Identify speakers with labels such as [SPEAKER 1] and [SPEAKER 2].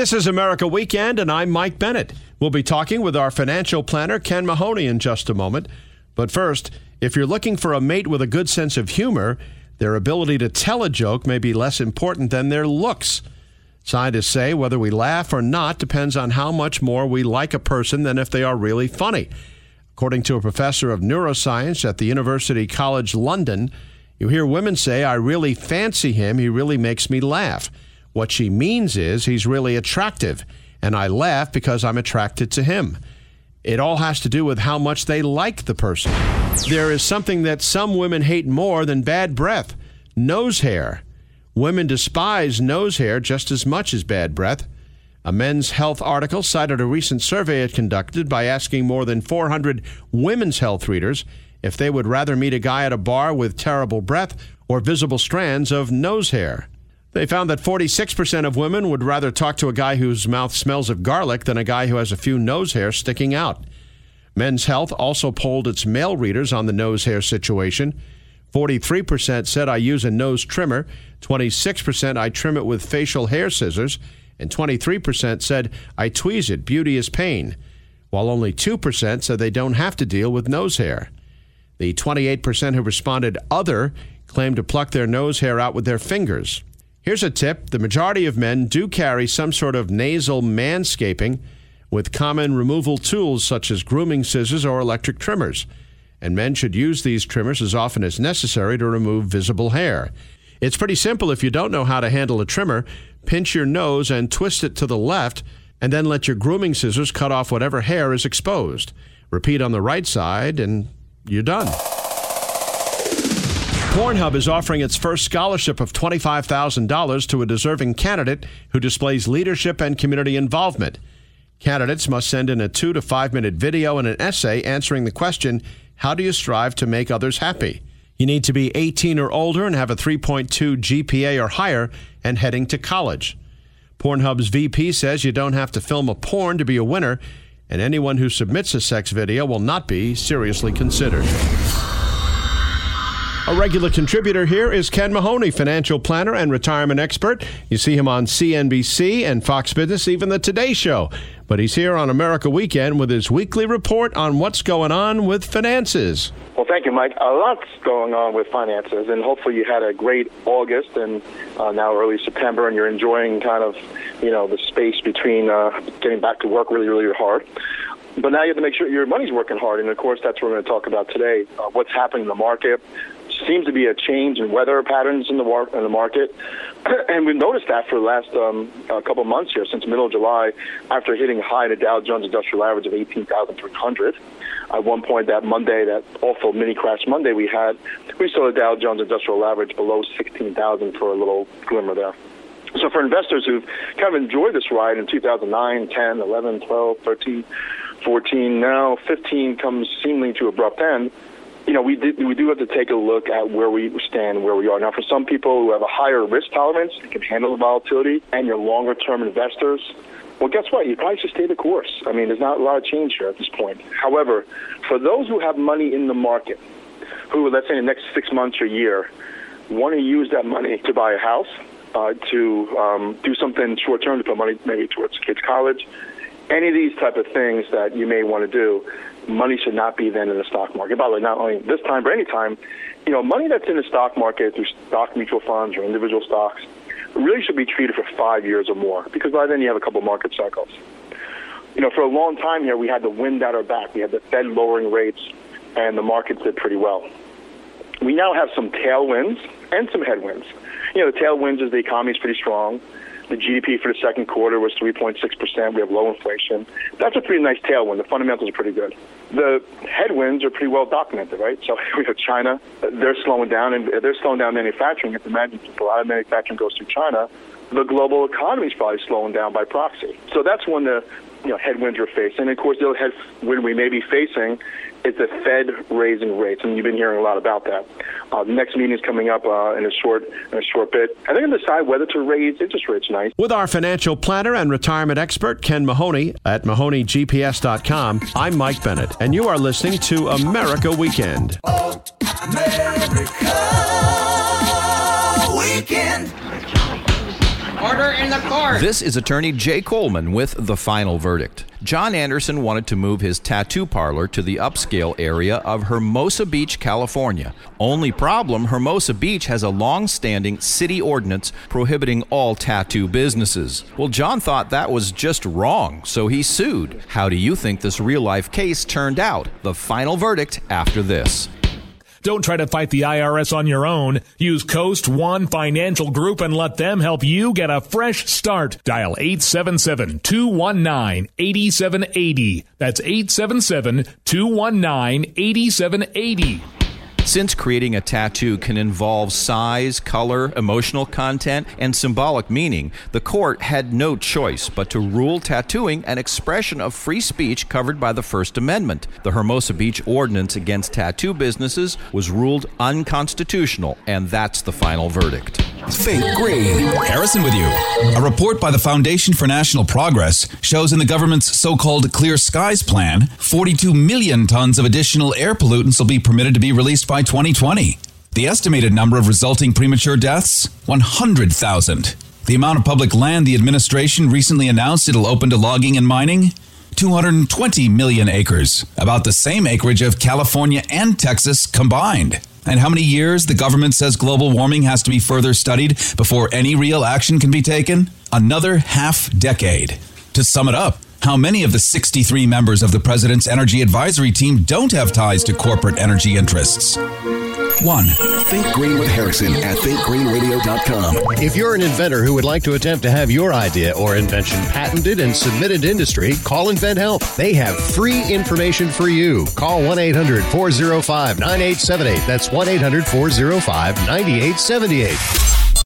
[SPEAKER 1] This is America Weekend, and I'm Mike Bennett. We'll be talking with our financial planner, Ken Mahoney, in just a moment. But first, if you're looking for a mate with a good sense of humor, their ability to tell a joke may be less important than their looks. Scientists say whether we laugh or not depends on how much more we like a person than if they are really funny. According to a professor of neuroscience at the University College London, you hear women say, "I really fancy him, he really makes me laugh." What she means is he's really attractive, and I laugh because I'm attracted to him. It all has to do with how much they like the person. There is something that some women hate more than bad breath: nose hair. Women despise nose hair just as much as bad breath. A Men's Health article cited a recent survey it conducted by asking more than 400 women's health readers if they would rather meet a guy at a bar with terrible breath or visible strands of nose hair. They found that 46% of women would rather talk to a guy whose mouth smells of garlic than a guy who has a few nose hairs sticking out. Men's Health also polled its male readers on the nose hair situation. 43% said, "I use a nose trimmer." 26% "I trim it with facial hair scissors." And 23% said, "I tweeze it. Beauty is pain." While only 2% said they don't have to deal with nose hair. The 28% who responded other claimed to pluck their nose hair out with their fingers. Here's a tip. The majority of men do carry some sort of nasal manscaping with common removal tools such as grooming scissors or electric trimmers. And men should use these trimmers as often as necessary to remove visible hair. It's pretty simple. If you don't know how to handle a trimmer, pinch your nose and twist it to the left, and then let your grooming scissors cut off whatever hair is exposed. Repeat on the right side, and you're done. Pornhub is offering its first scholarship of $25,000 to a deserving candidate who displays leadership and community involvement. Candidates must send in a 2 to 5 minute video and an essay answering the question, how do you strive to make others happy? You need to be 18 or older and have a 3.2 GPA or higher and heading to college. Pornhub's VP says you don't have to film a porn to be a winner, and anyone who submits a sex video will not be seriously considered. A regular contributor here is Ken Mahoney, financial planner and retirement expert. You see him on CNBC and Fox Business, even the Today Show. But he's here on America Weekend with his weekly report on what's going on with finances.
[SPEAKER 2] Well, thank you, Mike. A lot's going on with finances, and hopefully you had a great August and now early September, and you're enjoying kind of, the space between getting back to work really, really hard. But now you have to make sure your money's working hard, and of course that's what we're going to talk about today. What's happening in the market. Seems to be a change in weather patterns in the market, and we've noticed that for the last couple of months here, since middle of July, after hitting high in the Dow Jones Industrial Average of 18,300. At one point that Monday, that awful mini crash Monday we had, we saw the Dow Jones Industrial Average below 16,000 for a little glimmer there. So for investors who've kind of enjoyed this ride in 2009, 10, 11, 12, 13, 14, now 15 comes seemingly to abrupt end. We do have to take a look at where we stand, where we are. Now, for some people who have a higher risk tolerance and can handle the volatility, and you're longer-term investors, well, guess what? You probably should stay the course. I mean, there's not a lot of change here at this point. However, for those who have money in the market, who, let's say in the next 6 months or year, want to use that money to buy a house, to do something short-term, to put money maybe towards kids' college, any of these type of things that you may want to do, money should not be then in the stock market. By the way, not only this time, but any time, money that's in the stock market through stock mutual funds or individual stocks really should be treated for 5 years or more, because by then you have a couple market cycles. For a long time here, we had the wind at our back. We had the Fed lowering rates, and the markets did pretty well. We now have some tailwinds and some headwinds. The tailwinds is the economy is pretty strong. The GDP for the second quarter was 3.6%. We have low inflation. That's a pretty nice tailwind. The fundamentals are pretty good. The headwinds are pretty well documented, right? So we have China. They're slowing down, and they're slowing down manufacturing. You have to imagine if a lot of manufacturing goes through China, the global economy is probably slowing down by proxy. So that's one of the headwinds we're facing. And, of course, the other headwind we may be facing is the Fed raising rates, and you've been hearing a lot about that. The next meeting is coming up in a short bit. And they're going to decide whether to raise interest rates tonight.
[SPEAKER 1] With our financial planner and retirement expert, Ken Mahoney, at MahoneyGPS.com, I'm Mike Bennett, and you are listening to America Weekend.
[SPEAKER 3] America Weekend. Order in the court.
[SPEAKER 4] This is attorney Jay Coleman with the final verdict. John Anderson wanted to move his tattoo parlor to the upscale area of Hermosa Beach, California. Only problem, Hermosa Beach has a long-standing city ordinance prohibiting all tattoo businesses. Well, John thought that was just wrong, so he sued. How do you think this real-life case turned out? The final verdict after this.
[SPEAKER 5] Don't try to fight the IRS on your own. Use Coast One Financial Group and let them help you get a fresh start. Dial 877-219-8780. That's 877-219-8780.
[SPEAKER 4] Since creating a tattoo can involve size, color, emotional content, and symbolic meaning, the court had no choice but to rule tattooing an expression of free speech covered by the First Amendment. The Hermosa Beach Ordinance against tattoo businesses was ruled unconstitutional, and that's the final verdict.
[SPEAKER 6] Think Green. Harrison with you. A report by the Foundation for National Progress shows in the government's so-called Clear Skies Plan, 42 million tons of additional air pollutants will be permitted to be released by 2020. The estimated number of resulting premature deaths? 100,000. The amount of public land the administration recently announced it'll open to logging and mining? 220 million acres, about the same acreage of California and Texas combined. And how many years the government says global warming has to be further studied before any real action can be taken? Another half-decade. To sum it up, how many of the 63 members of the President's Energy Advisory Team don't have ties to corporate energy interests? 1.
[SPEAKER 7] Think Green with Harrison at thinkgreenradio.com.
[SPEAKER 8] If you're an inventor who would like to attempt to have your idea or invention patented and submitted to industry, call InventHelp. They have free information for you. Call 1-800-405-9878. That's 1-800-405-9878.